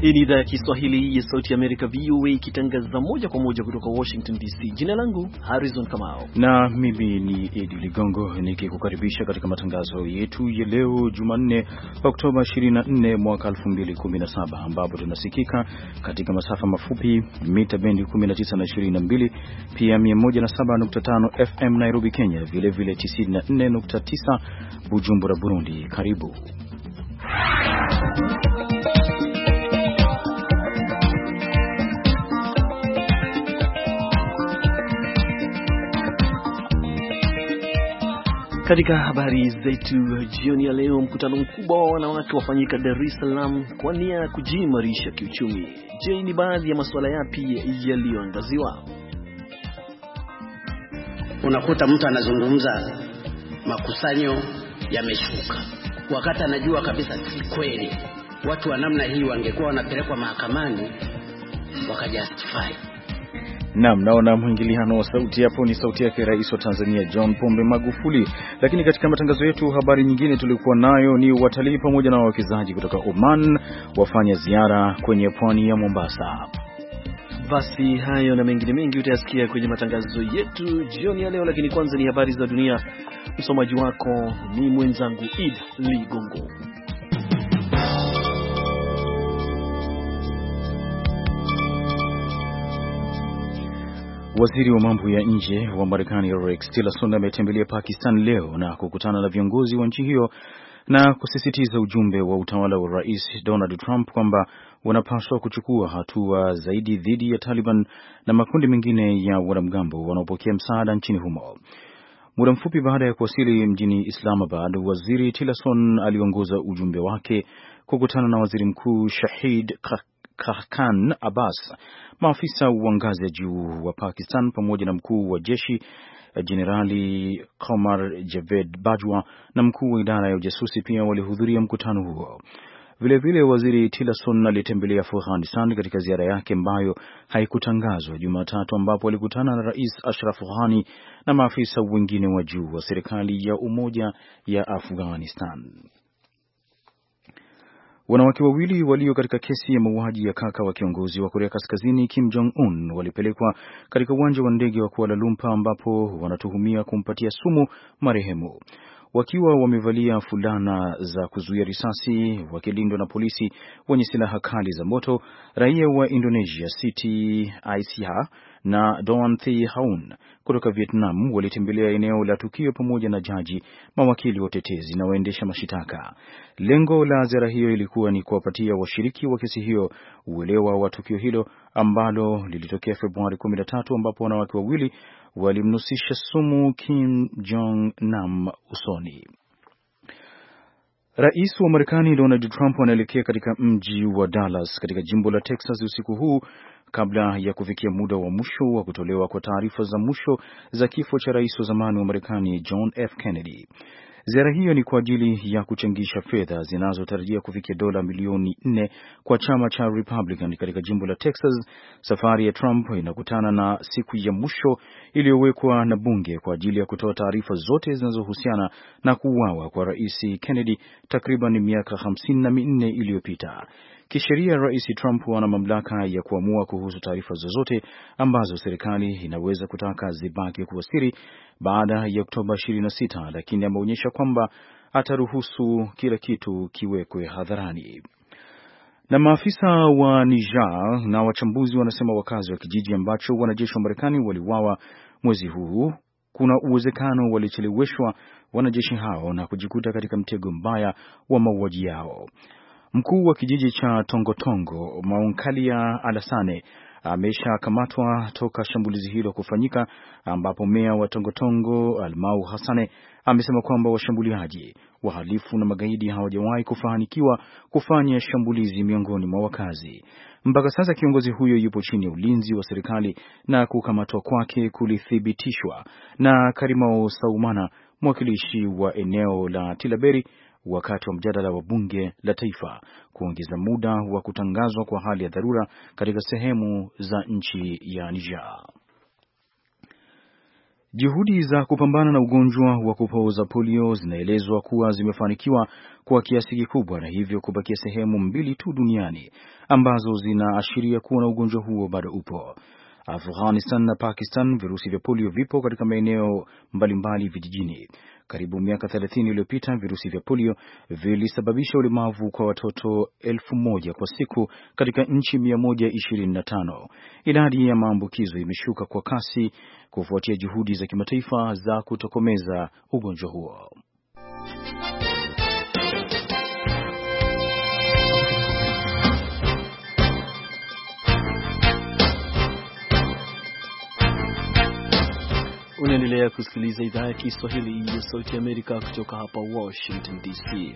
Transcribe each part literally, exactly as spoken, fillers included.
Hii ni idhaa ya Kiswahili ya Sauti ya Amerika V O A ikitangaza moja kwa moja kutoka Washington D C. Jina langu Harrison Kamau. Na mimi ni Edi Ligongo nikikukaribisha katika matangazo yetu ya leo Jumanne Oktoba ishirini na nne mwaka elfu mbili kumi na saba, ambapo tunasikika katika masafa mafupi mita bendi kumi na tisa na ishirini na mbili, pia mia moja na saba nukta tano F M Nairobi Kenya, vile vile tisini na nne nukta tisa Bujumbura Burundi. Karibu. Katika habari zetu jioni ya leo, mkutano mkubwa wa wanawake wafanyika Dar es Salaam kwa nia ya kujiimarisha kiuchumi. Je, ni baadhi ya masuala yapi yaliyoangaziwa? Unakuta mtu anazungumza makusanyo yameshuka, wakati anajua kabisa si kweli. Watu wa namna hii wangekuwa wanapelekwa mahakamani wakajustify. Naam, naona mwingiliano wa sauti hapo ni sauti yake Rais wa Tanzania John Pombe Magufuli. Lakini katika matangazo yetu, habari nyingine tulikuwa nayo ni watalii pamoja na wawekezaji kutoka Oman wafanya ziara kwenye pwani ya Mombasa. Basi hayo na mengine mengi utayasikia kwenye matangazo yetu jioni ya leo, lakini kwanza ni habari za dunia. Msomaji wako ni mwenzangu Ed Ligongo. Waziri wa mambo ya nje wa Marekani Rex Tillerson ametembelea Pakistan leo na kukutana na viongozi wa nchi hiyo na kusisitiza ujumbe wa utawala wa Rais Donald Trump kwamba wanapaswa kuchukua hatua zaidi dhidi ya Taliban na makundi mengine ya wanamgambo wanaopokea msaada nchini humo. Muda mfupi baada ya kuwasili mjini Islamabad, Waziri Tillerson aliongoza ujumbe wake kukutana na Waziri Mkuu Shahid Khaqan Abbas, maafisa wa ngazi ya juu wa Pakistan pamoja na mkuu wa jeshi Jenerali Qamar Javed Bajwa na mkuu wa idara ya ujasusi pia walihudhuria mkutano huo. Vile vile Waziri Tillerson alitembelea Afghanistan katika ziara yake ambayo haikutangazwa Jumatatu, ambapo alikutana na Rais Ashraf Ghani na maafisa wengine wa juu wa serikali ya umoja ya Afghanistan. Wanawake wawili walio katika kesi ya mauaji ya kaka wa kiongozi wa Korea Kaskazini Kim Jong-un walipelekwa katika uwanja wa ndege wa Kuala Lumpur, ambapo wanatuhumia kumpatia sumu marehemu. Wakiwa wamevalia fulana za kuzuia risasi, wakilindwa na polisi wenye silaha kali za moto, raia wa Indonesia Siti Aisyah na Doan Thi Haun kutoka Vietnam walitembelea eneo la tukio pamoja na jaji, mawakili watetezi na waendesha mashitaka. Lengo la ziara hiyo ilikuwa ni kuwapatia washiriki wa kesi hiyo uelewa wa tukio hilo ambalo lilitokea Februari kumi na tatu, ambapo wanawake wawili walimnusisha sumu Kim Jong Nam usoni. Rais wa Marekani Donald Trump anaelekea katika mji wa Dallas katika jimbo la Texas usiku huu kabla ya kufikia muda wa mwisho wa kutolewa kwa taarifa za mwisho za kifo cha rais wa zamani wa Marekani John F. Kennedy. Ziara hiyo ni kwa ajili ya kuchangisha fedha zinazotarajia kufikia dola milioni nne kwa chama cha Republican katika jimbo la Texas. Safari ya Trump inakutana na siku ya mwisho iliyowekwa na bunge kwa ajili ya kutoa taarifa zote zinazohusiana na kuuawa kwa Rais Kennedy takriban miaka hamsini na minne iliyopita. Kisheria, Rais Trump ana mamlaka ya kuamua kuhusu taarifa zozote ambazo serikali inaweza kutaka zibaki kuwa siri baada ya Oktoba ishirini na sita, lakini ameonyesha kwamba ataruhusu kila kitu kiwekwe hadharani. Na maafisa wa Niger na wachambuzi wanasema wakazi wa kijiji ambacho wanajeshi wa Marekani waliuawa mwezi huu, kuna uwezekano walicheleweshwa wanajeshi hao na kujikuta katika mtego mbaya wa mauaji yao. Mkuu wa kijiji cha Tongotongo, Maunkalia Alasane, ameshakamatwa toka shambulizi hilo kufanyika, ambapo meya wa Tongotongo Almau Hassane amesema kwamba washambuliaji, wahalifu na magaidi hawajawahi kufanikiwa kufanya shambulizi miongoni mwa wakazi. Mpaka sasa kiongozi huyo yupo chini ya ulinzi wa serikali na kukamatwa kwake kulithibitishwa na Karimao Saumana, mwakilishi wa eneo la Tilaberi, wakati wa mjadala wa bunge la taifa kuongeza muda wa kutangazwa kwa hali ya dharura katika sehemu za nchi ya Niger. Juhudi za kupambana na ugonjwa wa kupooza polio zinaelezwa kuwa zimefanikiwa kwa kiasi kikubwa, na hivyo kubakia sehemu mbili tu duniani ambazo zinaashiria kuwa na ugonjwa huo bado upo. Afghanistan na Pakistan, virusi vya polio vipo katika maeneo mbalimbali vijijini. Karibu miaka thelathini iliyopita virusi vya polio vilisababisha ulemavu kwa watoto elfu moja kwa siku katika nchi mia moja ishirini na tano. Idadi ya maambukizo imeshuka kwa kasi kufuatia juhudi za kimataifa za kutokomeza ugonjwa huo. Unaendelea kusikiliza idhaa ya Kiswahili ya Sauti ya Amerika kutoka hapa Washington D C.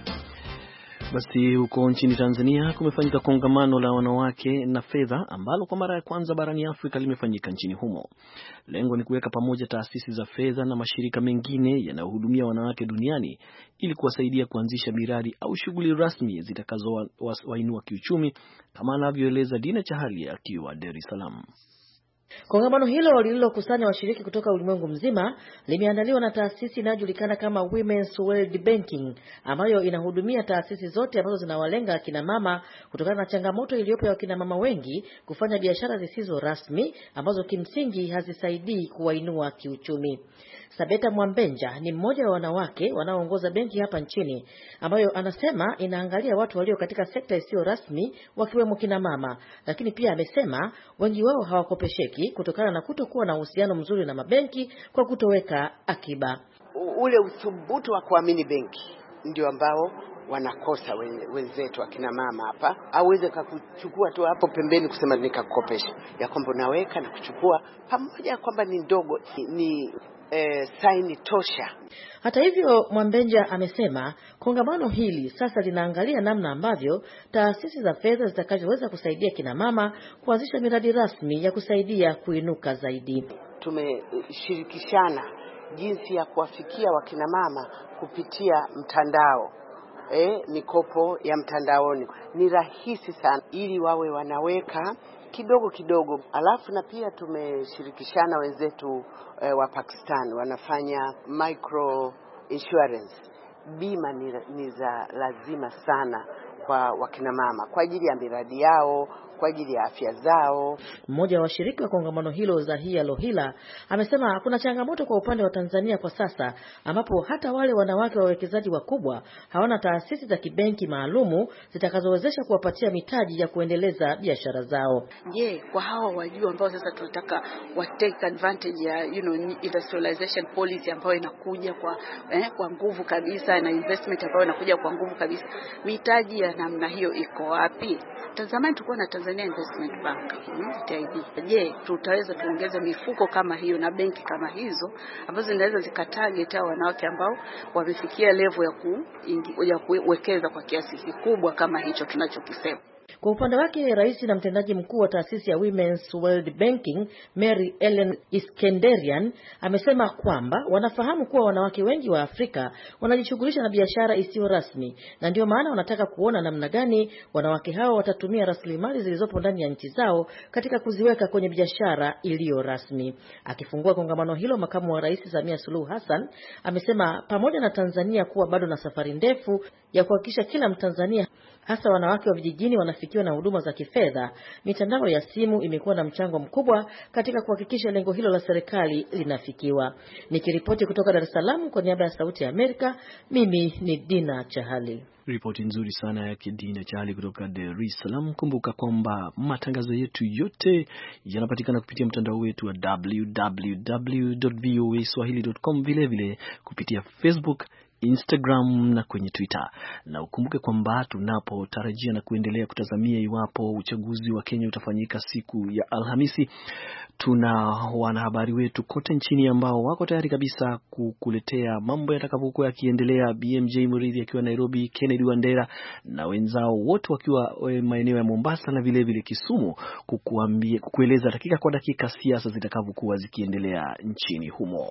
Basi huko nchini Tanzania kumefanyika kongamano la wanawake na fedha ambalo kwa mara ya kwanza barani Afrika limefanyika nchini humo. Lengo ni kuweka pamoja taasisi za fedha na mashirika mengine yanayohudumia wanawake duniani ili kuwasaidia kuanzisha miradi au shughuli rasmi zitakazowainua kiuchumi, kama anavyoeleza Dina Chahali akiwa Dar es Salaam. Kongamano hilo lililokusanya washiriki kutoka ulimwengu mzima limeandaliwa na taasisi inayojulikana kama Women's World Banking, ambayo inahudumia taasisi zote ambazo zinawalenga akina mama kutokana na changamoto iliyopo ya akina mama wengi kufanya biashara zisizo rasmi ambazo kimsingi hazisaidii kuwainua kiuchumi. Sabeta Mwambenja ni mmoja wa wanawake wanaoongoza benki hapa nchini, ambayo anasema inaangalia watu walio katika sekta isiyo rasmi wakiwemo kina mama, lakini pia amesema wengi wao hawakopesheki kutokana na kutokuwa na uhusiano mzuri na mabenki kwa kutoweka akiba. Ule uthubutu wa kuamini benki ndio ambao wanakosa wenzetu akina mama hapa. Aweze kukuchukua tu hapo pembeni kusema nikakukopesha, ya kwamba unaweka na kuchukua pamoja kwamba ni ndogo, ni Eh, saini tosha. Hata hivyo, Mwambenja amesema kongamano hili sasa linaangalia namna ambavyo taasisi za fedha zitakazoweza kusaidia kina mama kuanzisha miradi rasmi ya kusaidia kuinuka zaidi. Tumeshirikishana jinsi ya kuwafikia wakina mama kupitia mtandao. Eh, mikopo ya mtandaoni ni rahisi sana ili wawe wanaweka kidogo kidogo. Alafu na pia tumeshirikishana wenzetu eh, wa Pakistan wanafanya micro insurance. Bima ni, ni za lazima sana kwa wakina mama kwa ajili ya miradi yao, kwa ajili ya afya zao. Mmoja wa washiriki wa kongamano hilo, Zahia Lohila, amesema kuna changamoto kwa upande wa Tanzania kwa sasa, ambapo hata wale wanawake wawekezaji wakubwa hawana taasisi za kibenki maalumu zitakazowezesha kuwapatia mitaji ya kuendeleza biashara zao. Je, kwa hawa wajua ambao sasa tunataka wa take advantage ya you know industrialization policy ambayo inakuja kwa eh, kwa nguvu kabisa, na investment ambayo inakuja kwa nguvu kabisa, mitaji ya namna hiyo iko wapi? Zamani tulikuwa na Tanzania Investment Bank, T I B. Je, tutaweza tuongeze mifuko kama hiyo na benki kama hizo ambazo zinaweza zikatarget wanawake ambao wamefikia level ya ku, ya kuwekeza kwa kiasi kikubwa kama hicho tunachokisema? Kwa upande wake, rais na mtendaji mkuu wa taasisi ya Women's World Banking, Mary Ellen Iskenderian, amesema kwamba wanafahamu kuwa wanawake wengi wa Afrika wanajishughulisha na biashara isiyo rasmi, na ndio maana wanataka kuona namna gani wanawake hao watatumia rasilimali zilizopo ndani ya nchi zao katika kuziweka kwenye biashara iliyo rasmi. Akifungua kongamano hilo, makamu wa rais Samia Suluhu Hassan amesema pamoja na Tanzania kuwa bado na safari ndefu ya kuhakikisha kila Mtanzania, hasa wanawake wa vijijini, wanafikiwa na huduma za kifedha, mitandao ya simu imekuwa na mchango mkubwa katika kuhakikisha lengo hilo la serikali linafikiwa. Nikiripoti kutoka Dar es Salaam kwa niaba ya Sauti ya Amerika, mimi ni Dina Chahali. Ripoti nzuri sana ya Dina Chahali kutoka Dar es Salaam. Kumbuka kwamba matangazo yetu yote yanapatikana kupitia mtandao wetu wa w w w dot v o a swahili dot com, vile vile kupitia Facebook, Instagram na kwenye Twitter. Na ukumbuke kwamba tunapotarajia na kuendelea kutazamia iwapo uchaguzi wa Kenya utafanyika siku ya Alhamisi, tuna wanahabari wetu kote nchini ambao wako tayari kabisa kukuletea mambo yatakavyokuwa yakiendelea. B M J Muridhi akiwa Nairobi, Kennedy Wandera na wenzao wote wakiwa maeneo ya Mombasa na vile vile Kisumu, kukuambia kukueleza dakika kwa dakika siasa zitakavyokuwa zikiendelea nchini humo.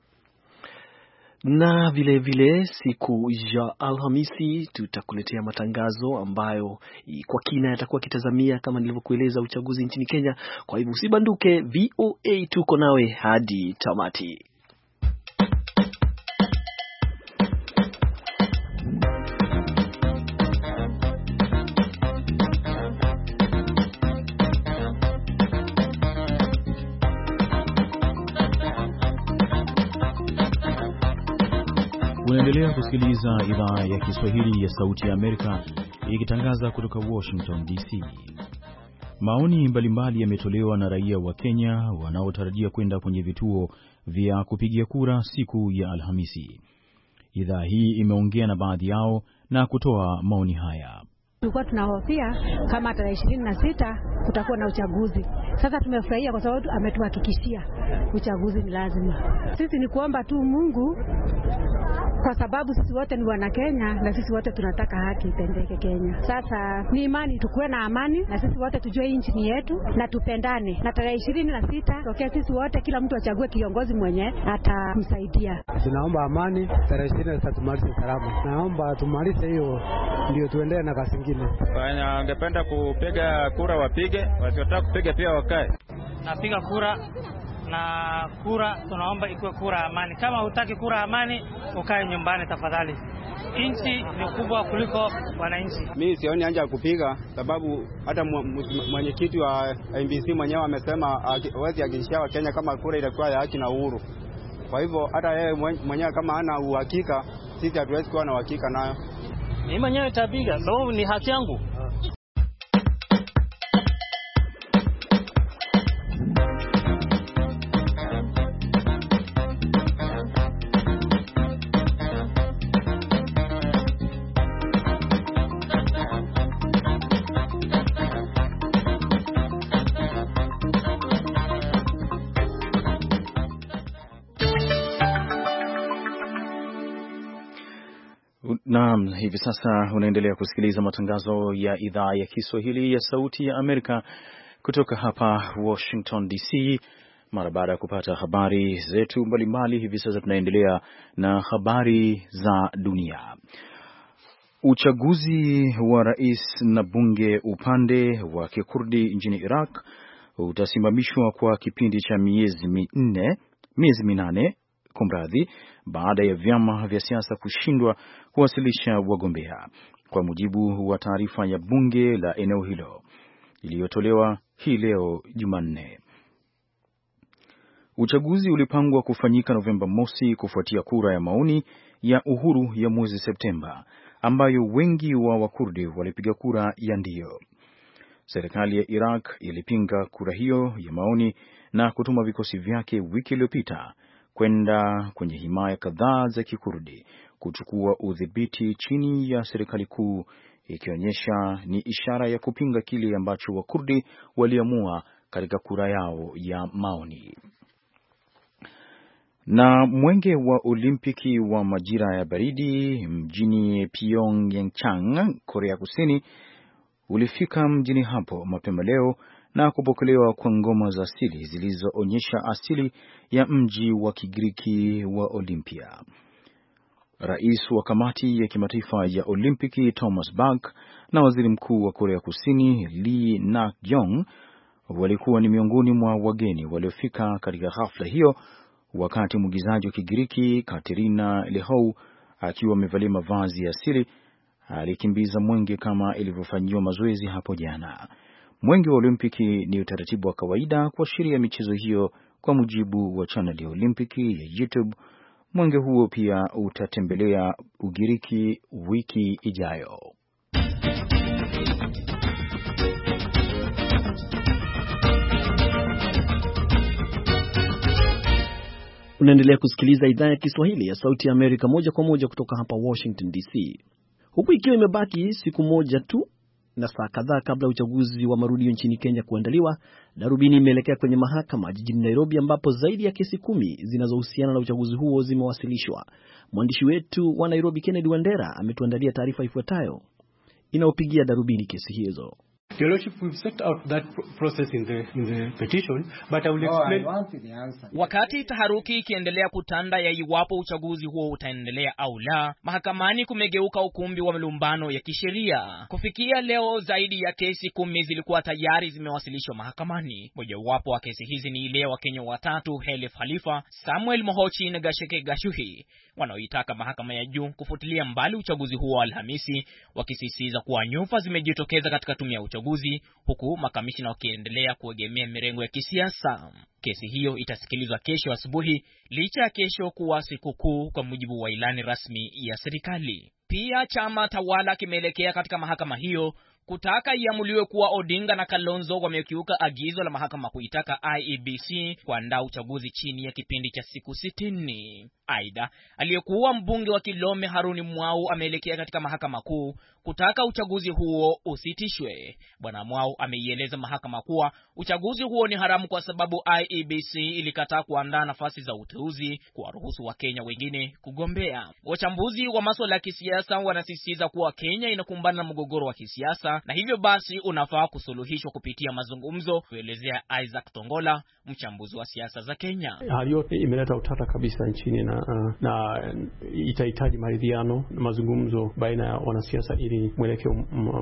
Na vile vile siku ya Alhamisi tutakuletea matangazo ambayo kwa kina yatakuwa kitazamia kama nilivyokueleza uchaguzi nchini Kenya. Kwa hivyo usibanduke, V O A tuko nawe hadi tamati. Unaendelea kusikiliza idhaa ya Kiswahili ya Sauti ya Amerika ikitangaza kutoka Washington D C. Maoni mbalimbali yametolewa na raia wa Kenya wanaotarajia kwenda kwenye vituo vya kupigia kura siku ya Alhamisi. Idhaa hii imeongea na baadhi yao na kutoa maoni haya. Tulikuwa tunahofia kama tarehe ishirini na sita kutakuwa na uchaguzi. Sasa tumefurahia kwa sababu ametuhakikishia uchaguzi ni lazima. Sisi ni kuomba tu Mungu, kwa sababu sisi wote ni wana Kenya na sisi wote tunataka haki itendeke Kenya. Sasa ni imani tukuwe na amani na sisi wote tujue nchi ni yetu na tupendane. Na tarehe ishirini na sita tokea sisi wote kila mtu achague kiongozi mwenye atamsaidia. Tunaomba amani, tarehe ishirini na sita tumalize salama. Naomba tumalize hiyo ndio tuendelee na kazi nyingine. Wenye wangependa kupiga kura wapige, wasiotaka kupiga pia wakae. Napiga kura na kura tunaomba ikuwe kura amani. Kama hutaki kura amani, ukae nyumbani tafadhali. Inchi ni kubwa kuliko wananchi. Mimi sioni haja ya kupiga sababu hata mwenyekiti wa M B C mwenyewe amesema hawezi hakikishia wa Kenya kama kura itakuwa ya haki na uhuru. Kwa hivyo hata yeye mwenyewe kama hana uhakika, sisi hatuwezi kuwa na uhakika nayo. Mimi mwenyewe nitapiga sababu ni haki yangu. Naam, hivi sasa unaendelea kusikiliza matangazo ya idhaa ya Kiswahili ya Sauti ya Amerika kutoka hapa Washington D C. Mara baada ya kupata habari zetu mbalimbali, hivi sasa tunaendelea na habari za dunia. Uchaguzi wa rais na bunge upande wa Kikurdi nchini Iraq utasimamishwa kwa kipindi cha miezi minne, miezi minane kumradhi, baada ya vyama vya siasa kushindwa kuwasilisha wagombea, kwa mujibu wa taarifa ya bunge la eneo hilo iliyotolewa hii leo Jumanne. Uchaguzi ulipangwa kufanyika Novemba mosi kufuatia kura ya maoni ya uhuru ya mwezi Septemba, ambayo wengi wa Wakurdi walipiga kura ya ndio. Serikali ya Iraq ilipinga kura hiyo ya maoni na kutuma vikosi vyake wiki iliyopita kwenda kwenye himaya kadhaa za Kikurdi kuchukua udhibiti chini ya serikali kuu, ikionyesha ni ishara ya kupinga kile ambacho Wakurdi waliamua katika kura yao ya maoni. Na mwenge wa Olimpiki wa majira ya baridi mjini Pyeongchang, Korea Kusini, ulifika mjini hapo mapema leo na kupokelewa kwa ngoma za asili zilizoonyesha asili ya mji wa Kigiriki wa Olympia. Rais wa kamati ya kimataifa ya Olimpiki Thomas Bach na waziri mkuu wa Korea Kusini Lee Nak-yong walikuwa ni miongoni mwa wageni waliofika katika hafla hiyo, wakati mwigizaji wa Kigiriki Katerina Lehou akiwa amevalia mavazi ya asili alikimbiza mwenge kama ilivyofanyiwa mazoezi hapo jana. Mwenge wa Olimpiki ni utaratibu wa kawaida kuashiria michezo hiyo, kwa mujibu wa channel ya Olimpiki ya YouTube. Mwenge huo pia utatembelea Ugiriki wiki ijayo. Unaendelea kusikiliza idhaa ya Kiswahili ya Sauti ya Amerika moja kwa moja kutoka hapa Washington D C. Huku ikiwa imebaki siku moja tu na saa kadhaa kabla uchaguzi wa marudio nchini Kenya kuandaliwa, darubini imeelekea kwenye mahakama jijini Nairobi, ambapo zaidi ya kesi kumi zinazohusiana na uchaguzi huo zimewasilishwa. Mwandishi wetu wa Nairobi Kennedy Wandera ametuandalia taarifa ifuatayo inayopigia darubini kesi hizo. Your Lordship, we've set out that process in the in the petition, but I will explain. Oh, wakati taharuki ikiendelea kutanda ya iwapo uchaguzi huo utaendelea au la, mahakamani kumegeuka ukumbi wa malumbano ya kisheria. Kufikia leo zaidi ya kesi kumi zilikuwa tayari zimewasilishwa mahakamani. Mojawapo wa kesi hizi ni ile wa Kenya watatu Helif Khalifa, Samuel Mohochi na Gasheke Gashuhi, wanaoitaka mahakama ya juu kufutilia mbali uchaguzi huo Alhamisi, wakisisitiza kuwa nyufa zimejitokeza katika tume ya uchaguzi uchaguzi, huku makamishina wakiendelea kuegemea mirengo ya kisiasa. Kesi hiyo itasikilizwa kesho asubuhi, licha ya kesho kuwa sikukuu kwa mujibu wa ilani rasmi ya serikali. Pia chama tawala kimeelekea katika mahakama hiyo kutaka iamuliwe kuwa Odinga na Kalonzo wamekiuka agizo la mahakama kuitaka I E B C kuandaa uchaguzi chini ya kipindi cha siku sitini. Aidha, aliyekuwa mbunge wa Kilome Haruni Mwau ameelekea katika mahakama kuu kutaka uchaguzi huo usitishwe. Bwana Mwau ameieleza mahakama kuwa uchaguzi huo ni haramu kwa sababu I E B C ilikataa kuandaa nafasi za uteuzi kuwaruhusu Wakenya wengine kugombea. Wachambuzi wa masuala ya kisiasa wanasisitiza kuwa Kenya inakumbana na mgogoro wa kisiasa na hivyo basi unafaa kusuluhishwa kupitia mazungumzo, kuelezea Isaac Tongola, mchambuzi wa siasa za Kenya. Hali yote imeleta utata kabisa nchini na, na itahitaji maridhiano na mazungumzo baina ya wanasiasa ili mwelekeo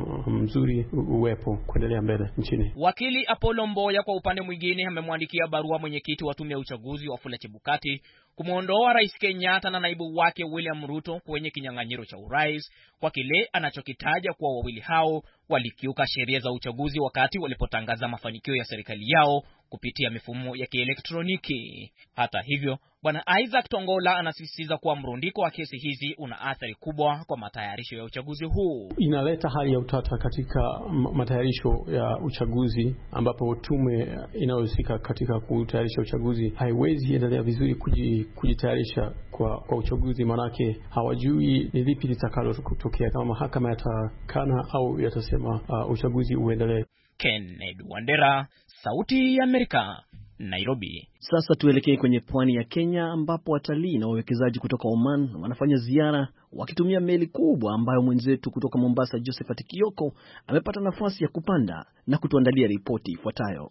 mzuri uwepo kuendelea mbele nchini. Wakili Apollo Mboya kwa upande mwingine amemwandikia barua mwenyekiti wa tume ya uchaguzi Wafula Chebukati kumuondoa Rais Kenyatta na naibu wake William Ruto kwenye kinyang'anyiro cha urais kwa kile anachokitaja kuwa wawili hao walikiuka sheria za uchaguzi wakati walipotangaza mafanikio ya serikali yao kupitia mifumo ya kielektroniki. Hata hivyo, Bwana Isaac Tongola anasisitiza kuwa mrundiko wa kesi hizi una athari kubwa kwa matayarisho ya uchaguzi huu. Inaleta hali ya utata katika matayarisho ya uchaguzi, ambapo tume inayohusika katika kutayarisha uchaguzi haiwezi endelea vizuri kujitayarisha kwa, kwa uchaguzi, manake hawajui ni lipi litakalo kutokea, kama mahakama yatakana au yatasema uh, uchaguzi uendelee. Kennedy Wandera, Sauti ya Amerika, Nairobi. Sasa tuelekee kwenye pwani ya Kenya ambapo watalii na wawekezaji kutoka Oman wanafanya ziara wakitumia meli kubwa ambayo mwenzetu kutoka Mombasa Josephat Kioko amepata nafasi ya kupanda na kutuandalia ripoti ifuatayo.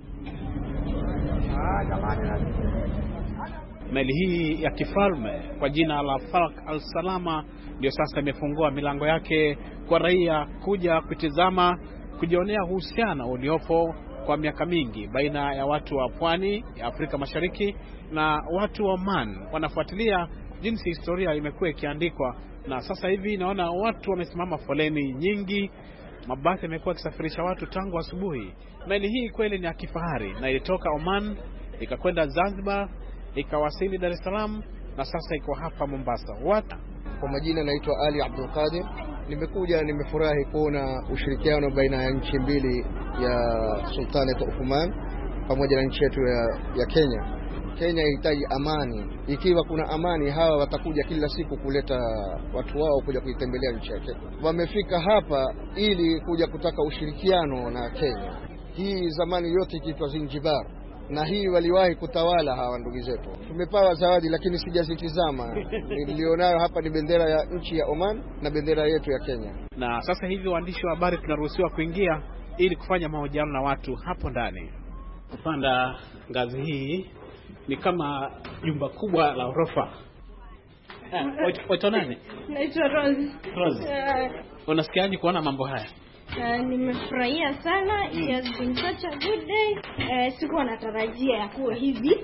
Meli hii ya kifalme kwa jina la Falk Al Salama ndio sasa imefungua milango yake kwa raia kuja kutizama, kujionea uhusiano uliopo kwa miaka mingi baina ya watu wa pwani ya Afrika Mashariki na watu wa Oman. Wanafuatilia jinsi historia imekuwa ikiandikwa, na sasa hivi naona watu wamesimama foleni nyingi. Mabasi yamekuwa yakisafirisha watu tangu asubuhi. Meli hii kweli ni ya kifahari na ilitoka Oman ikakwenda Zanzibar, ikawasili Dar es Salaam na sasa iko hapa Mombasa. Watu kwa majina naitwa Ali Abdul Qadir. Nimekuja, nimefurahi kuona ushirikiano baina ya nchi mbili ya Sultanate of Oman pamoja na nchi yetu ya, ya Kenya. Kenya inahitaji amani. Ikiwa kuna amani, hawa watakuja kila siku kuleta watu wao kuja kuitembelea nchi ya Kenya. Wamefika hapa ili kuja kutaka ushirikiano na Kenya. Hii zamani yote ikiitwa Zanzibar, na hii waliwahi kutawala hawa ndugu zetu. Tumepawa zawadi lakini sijazitizama. Nilionayo hapa ni bendera ya nchi ya Oman na bendera yetu ya Kenya. Na sasa hivi waandishi wa habari tunaruhusiwa kuingia ili kufanya mahojiano na watu hapo ndani. Kupanda ngazi hii ni kama jumba kubwa la ghorofa. Eh, waitwa nani? Naitwa Rose. Rose. Uh, Unasikiaje kuona mambo haya? Uh, nimefurahia sana. It has been such a good day. Uh, sikuwa natarajia ya kuwa hivi.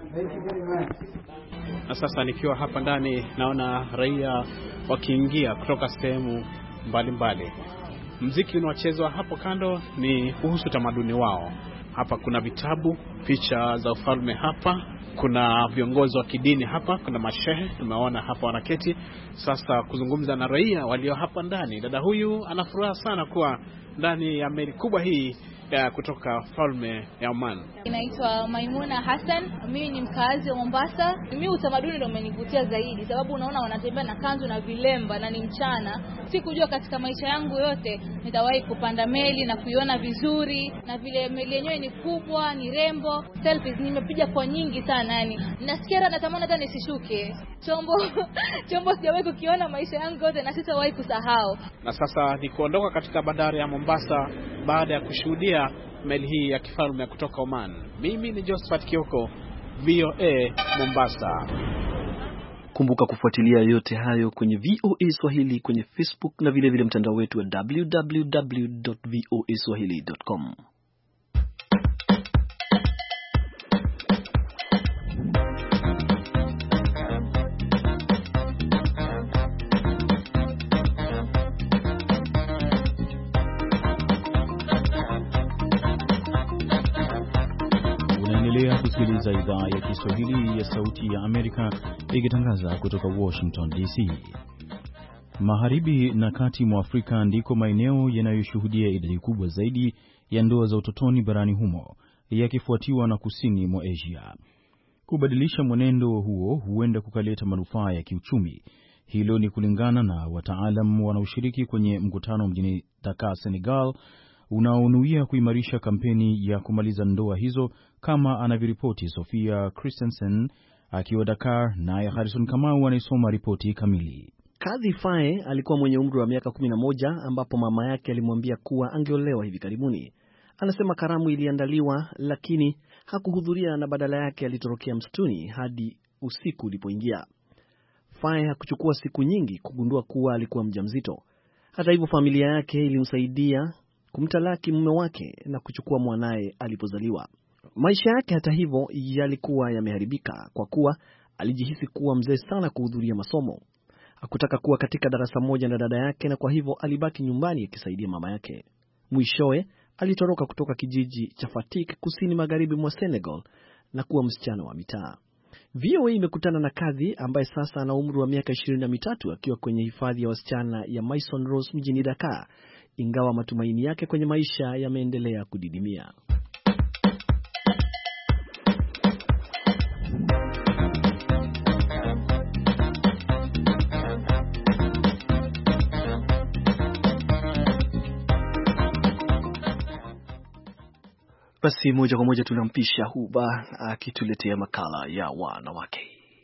Na sasa nikiwa hapa ndani naona raia wakiingia kutoka sehemu mbalimbali. Muziki unaochezwa hapo kando ni kuhusu tamaduni wao. Hapa kuna vitabu, picha za ufalme hapa. Kuna viongozi wa kidini hapa, kuna mashehe tumeona hapa wanaketi sasa kuzungumza na raia walio hapa ndani. Dada huyu anafuraha sana kuwa ndani ya meli kubwa hii ya kutoka falme ya Oman. Inaitwa Maimuna Hassan. Mimi ni mkazi wa Mombasa. Mimi utamaduni ndio umenivutia zaidi sababu unaona wanatembea na kanzu na vilemba na ni mchana. Sikujua katika maisha yangu yote nitawahi kupanda meli na kuiona vizuri, na vile meli yenyewe ni kubwa, ni rembo. Selfies nimepiga kwa nyingi sana yani. Nasikia natamani hata nisishuke. Chombo chombo sijawahi kukiona maisha yangu yote na sitawahi kusahau. Na sasa ni kuondoka katika bandari ya Mombasa baada ya kushuhudia meli hii ya kifalme kutoka Oman. Mimi ni Josephat Kioko, V O A Mombasa. Kumbuka kufuatilia yote hayo kwenye V O A Swahili kwenye Facebook na vile vile mtandao wetu wa w w w dot v o a swahili dot com. unasikiliza idhaa ya Kiswahili ya Sauti ya Amerika ikitangaza kutoka Washington D C. Magharibi na kati mwa Afrika ndiko maeneo yanayoshuhudia idadi kubwa zaidi ya ndoa za utotoni barani humo, yakifuatiwa na kusini mwa Asia. Kubadilisha mwenendo huo huenda kukaleta manufaa ya kiuchumi. Hilo ni kulingana na wataalam wanaoshiriki kwenye mkutano mjini Dakar, Senegal, unaonuia kuimarisha kampeni ya kumaliza ndoa hizo, kama anavyoripoti Sofia Christensen akiwa Dakar, naye Harrison Kamau anaisoma ripoti kamili. Kadhi Faye alikuwa mwenye umri wa miaka kumi na moja ambapo mama yake alimwambia kuwa angeolewa hivi karibuni. Anasema karamu iliandaliwa lakini hakuhudhuria na badala yake alitorokea msituni hadi usiku ulipoingia. Faye hakuchukua siku nyingi kugundua kuwa alikuwa mjamzito. Hata hivyo familia yake ilimsaidia kumtalaki mume wake na kuchukua mwanae alipozaliwa. Maisha yake hata hivyo yalikuwa yameharibika kwa kuwa alijihisi kuwa mzee sana kuhudhuria masomo. Hakutaka kuwa katika darasa moja na dada yake na kwa hivyo alibaki nyumbani akisaidia mama yake. Mwishowe alitoroka kutoka kijiji cha Fatick kusini magharibi mwa Senegal na kuwa msichana wa mitaa. V O A imekutana na Kadhi ambaye sasa ana umri wa miaka ishirini na mitatu akiwa kwenye hifadhi ya wasichana ya Maison Rose mjini Dakar, ingawa matumaini yake kwenye maisha yameendelea kudidimia. Basi moja kwa moja tunampisha Huba akituletea makala ya wanawake.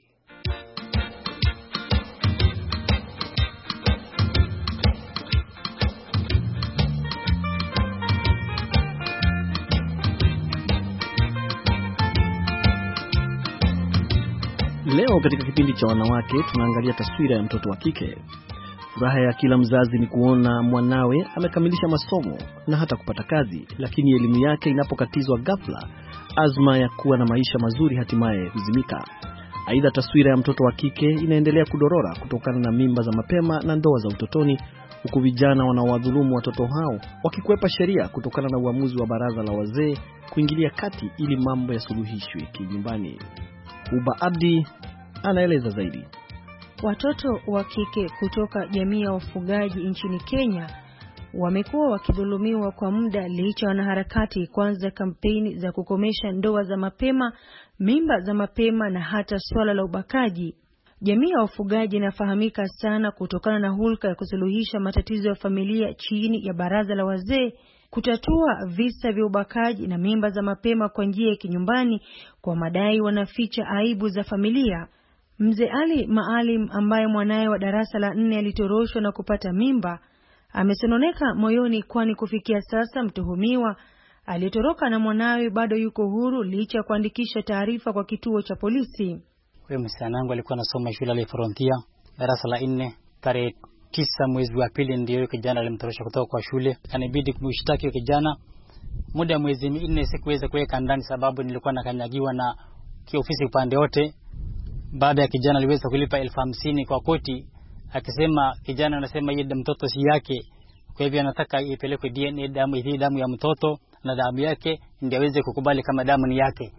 Leo katika kipindi cha wanawake tunaangalia taswira ya mtoto wa kike. Furaha ya kila mzazi ni kuona mwanawe amekamilisha masomo na hata kupata kazi, lakini elimu yake inapokatizwa ghafla, azma ya kuwa na maisha mazuri hatimaye huzimika. Aidha, taswira ya mtoto wa kike inaendelea kudorora kutokana na mimba za mapema na ndoa za utotoni, huku vijana wanaowadhulumu watoto hao wakikwepa sheria kutokana na uamuzi wa baraza la wazee kuingilia kati ili mambo yasuluhishwe kinyumbani. Uba Abdi anaeleza zaidi. Watoto wa kike kutoka jamii ya wafugaji nchini Kenya wamekuwa wakidhulumiwa kwa muda licha ya wanaharakati kuanza kampeni za kukomesha ndoa za mapema, mimba za mapema na hata swala la ubakaji. Jamii ya wafugaji inafahamika sana kutokana na hulka ya kusuluhisha matatizo ya familia chini ya baraza la wazee, kutatua visa vya ubakaji na mimba za mapema kwa njia ya kinyumbani kwa madai wanaficha aibu za familia. Mzee Ali Maalim ambaye mwanae wa darasa la nne alitoroshwa na kupata mimba amesononeka moyoni, kwani kufikia sasa mtuhumiwa aliyetoroka na mwanawe bado yuko huru licha ya kuandikisha taarifa kwa kituo cha polisi. Wewe msichana wangu alikuwa anasoma shule ya Frontier darasa la nne, tarehe tisa mwezi wa pili ndio kijana alimtorosha kutoka kwa shule. Kanibidi kumshtaki kijana. Muda wa mwezi minne sikuweza kuweka ndani sababu nilikuwa nakanyagiwa na kiofisi upande wote. Baada ya kijana aliweza kulipa elfu hamsini kwa koti, akisema kijana anasema yeye mtoto si yake, kwa hivyo anataka ipelekwe D N A damu, hii damu ya mtoto na damu yake ndio aweze kukubali kama damu ni yake.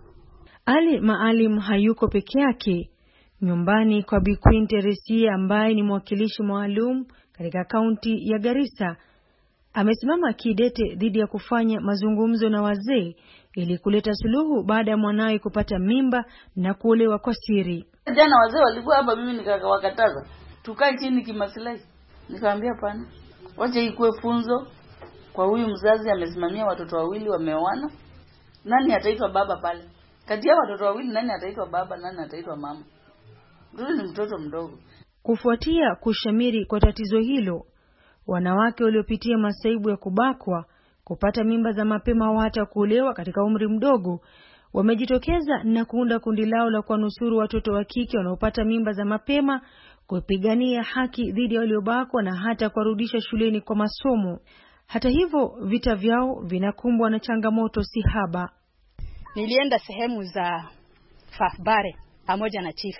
Ali Maalim hayuko peke yake. Nyumbani kwa Bi Queen Teresia ambaye ni mwakilishi maalum katika kaunti ya Garissa, amesimama kidete dhidi ya kufanya mazungumzo na wazee ili kuleta suluhu baada ya mwanawe kupata mimba na kuolewa kwa siri. Jana wazee walikuwa hapa, mimi nikawakataza tukae chini kimaslahi. Nikamwambia hapana, wacha ikuwe funzo kwa huyu mzazi amesimamia watoto wawili wameoana. Nani ataitwa baba pale? Kati ya watoto wawili nani ataitwa baba, nani ataitwa mama? Mtoto ni mtoto mdogo. Kufuatia kushamiri kwa tatizo hilo, wanawake waliopitia masaibu ya kubakwa, kupata mimba za mapema au hata kuolewa katika umri mdogo wamejitokeza na kuunda kundi lao la kuwanusuru watoto wa kike wanaopata mimba za mapema, kupigania haki dhidi ya waliobakwa na hata kuwarudisha shuleni kwa masomo. Hata hivyo, vita vyao vinakumbwa na changamoto si haba. Nilienda sehemu za Fafbare pamoja na chief.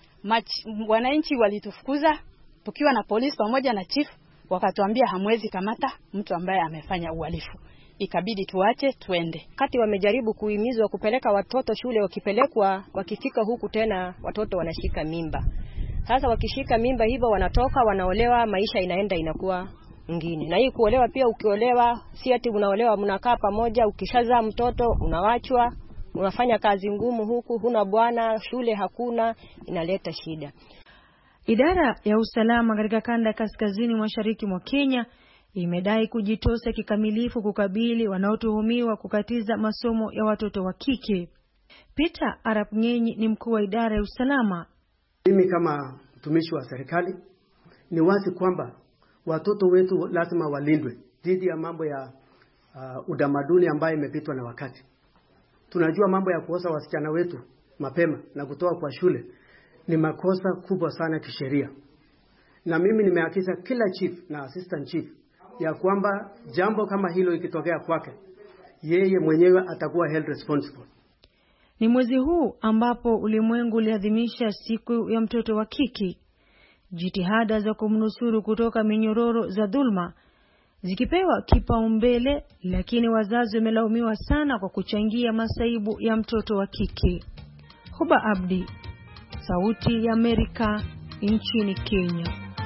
Wananchi walitufukuza tukiwa na polisi pamoja na chief, wakatuambia hamwezi kamata mtu ambaye amefanya uhalifu. ikabidi tuache twende. Kati wamejaribu kuhimizwa kupeleka watoto shule, wakipelekwa wakifika huku tena watoto wanashika mimba. Sasa wakishika mimba hivyo wanatoka wanaolewa, maisha inaenda inakuwa ngine. Na hii kuolewa pia, ukiolewa si ati unaolewa mnakaa pamoja, ukishazaa mtoto unawachwa, unafanya kazi ngumu huku, huna bwana, shule hakuna, inaleta shida. Idara ya usalama katika kanda kaskazini mashariki mwa Kenya imedai kujitosa kikamilifu kukabili wanaotuhumiwa kukatiza masomo ya watoto wa kike. Peter Arap Ngenyi ni mkuu wa idara ya usalama. Mimi kama mtumishi wa serikali ni wazi kwamba watoto wetu lazima walindwe dhidi ya mambo ya uh, utamaduni ambayo imepitwa na wakati. Tunajua mambo ya kuoza wasichana wetu mapema na kutoa kwa shule ni makosa kubwa sana kisheria. Na mimi nimehakikisha kila chief na assistant chief ya kwamba jambo kama hilo ikitokea kwake, yeye mwenyewe atakuwa held responsible. Ni mwezi huu ambapo ulimwengu uliadhimisha siku ya mtoto wa kike. Jitihada za kumnusuru kutoka minyororo za dhulma zikipewa kipaumbele, lakini wazazi wamelaumiwa sana kwa kuchangia masaibu ya mtoto wa kike. Huba Abdi, Sauti ya Amerika, nchini Kenya.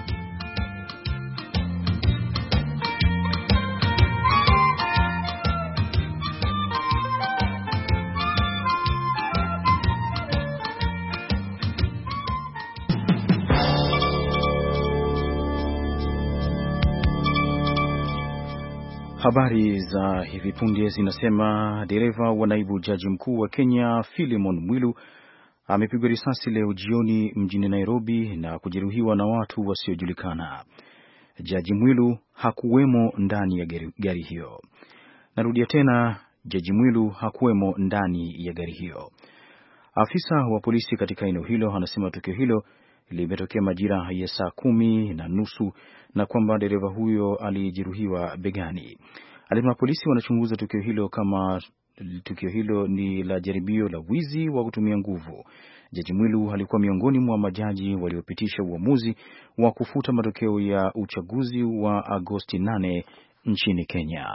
Habari za hivi punde zinasema dereva wa naibu jaji mkuu wa Kenya Philemon Mwilu amepigwa risasi leo jioni mjini Nairobi na kujeruhiwa na watu wasiojulikana. Jaji Mwilu hakuwemo ndani ya gari, gari hiyo. Narudia tena, Jaji Mwilu hakuwemo ndani ya gari hiyo. Afisa wa polisi katika eneo hilo anasema tukio hilo limetokea majira ya saa kumi na nusu na kwamba dereva huyo alijeruhiwa begani. Alisema polisi wanachunguza tukio hilo kama tukio hilo ni la jaribio la wizi wa kutumia nguvu. Jaji Mwilu alikuwa miongoni mwa majaji waliopitisha uamuzi wa kufuta matokeo ya uchaguzi wa Agosti nane nchini Kenya.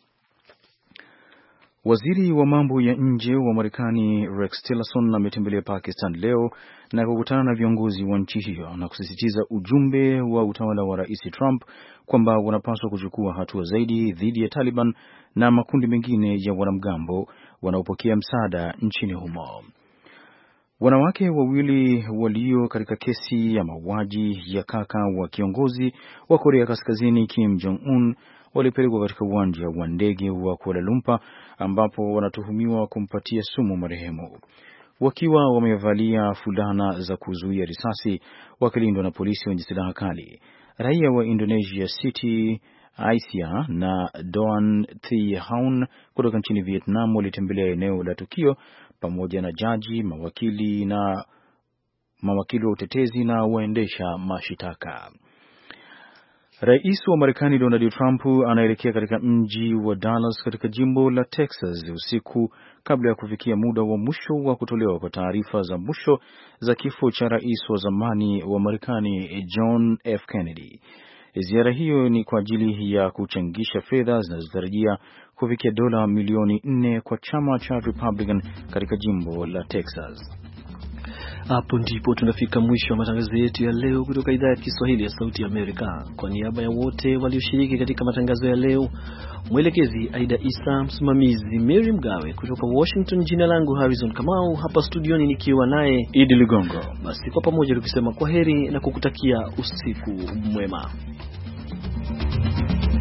Waziri wa mambo ya nje wa Marekani Rex Tillerson ametembelea Pakistan leo na kukutana na viongozi wa nchi hiyo na kusisitiza ujumbe wa utawala wa Rais Trump kwamba wanapaswa kuchukua hatua zaidi dhidi ya Taliban na makundi mengine ya wanamgambo wanaopokea msaada nchini humo. Wanawake wawili walio katika kesi ya mauaji ya kaka wa kiongozi wa Korea Kaskazini Kim Jong-un walipelekwa katika uwanja wa ndege wa Kuala Lumpur ambapo wanatuhumiwa kumpatia sumu marehemu. Wakiwa wamevalia fulana za kuzuia risasi wakilindwa na polisi wenye silaha kali, raia wa Indonesia Siti Aisyah na Doan Thi Haun kutoka nchini Vietnam walitembelea eneo la tukio pamoja na jaji, mawakili na mawakili wa utetezi na waendesha mashitaka. Rais wa Marekani Donald Trump anaelekea katika mji wa Dallas katika jimbo la Texas usiku kabla ya kufikia muda wa mwisho wa kutolewa kwa taarifa za mwisho za kifo cha rais wa zamani wa Marekani John F. Kennedy. Ziara hiyo ni kwa ajili ya kuchangisha fedha zinazotarajia kufikia dola milioni nne kwa chama cha Republican katika jimbo la Texas. Hapo ndipo tunafika mwisho wa matangazo yetu ya leo kutoka idhaa ya Kiswahili ya Sauti ya Amerika. Kwa niaba ya wote walioshiriki katika matangazo ya leo, mwelekezi Aida Isa, msimamizi Mary Mgawe kutoka Washington, jina langu Harrison Kamau, hapa studioni nikiwa naye Idi Ligongo. Basi kwa pamoja tukisema kwaheri na kukutakia usiku mwema.